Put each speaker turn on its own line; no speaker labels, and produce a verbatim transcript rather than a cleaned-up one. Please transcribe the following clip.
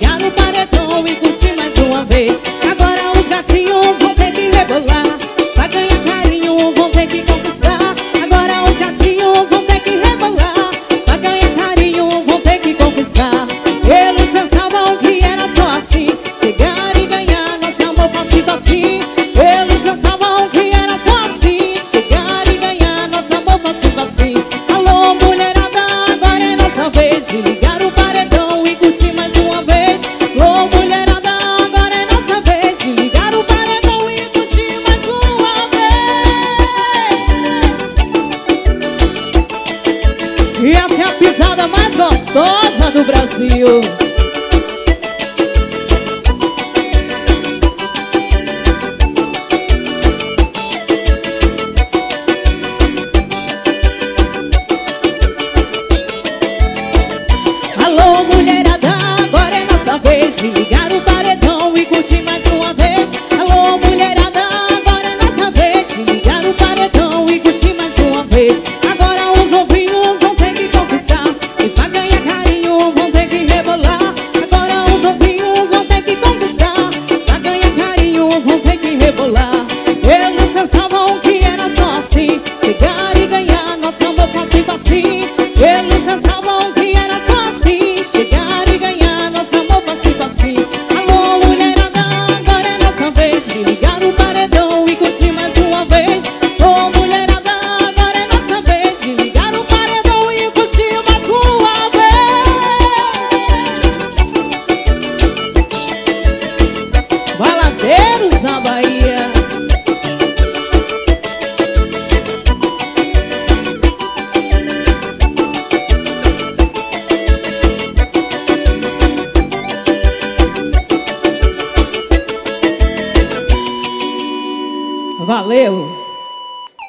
ligar o paredão e curtir mais uma vez. Agora os gatinhos vão ter que rebolar. Pra ganhar carinho vão ter que conquistar. Agora os gatinhos vão ter que rebolar. Pra ganhar carinho vão ter que conquistar. Eles pensavam que era só assim, chegar e ganhar nosso amor fácil assim. Eles pensavam que era só assim, chegar e ganhar nosso amor fácil assim. Alô mulherada, agora é nossa vez de ligar o paredão e curtir mais uma vez. Alô mulherada, agora é nossa vez de ligar o paredão e curtir mais uma vez. E essa é a pisada mais gostosa do Brasil. Alô mulherada, agora é nossa vez de ligar o paredão e curtir mais uma vez. Alô mulherada, agora é nossa vez de ligar o paredão e curtir mais uma vez. Agora os ovinhos vão ter que conquistar e pra ganhar carinho vão ter que rebolar. Agora os ovinhos vão ter que conquistar, pra ganhar carinho vão ter que rebolar. Eles pensavam que era só assim, chegar e ganhar nosso amor fácil assim. Eles pensavam que era só assim, chegar e ganhar nosso amor fácil assim. Alô mulherada, agora é nossa vez de ligar o paredão e curtir mais uma vez. Alô mulherada, agora é nossa vez de ligar o paredão e curtir mais uma vez. Baladeiros na Bahia. Valeu!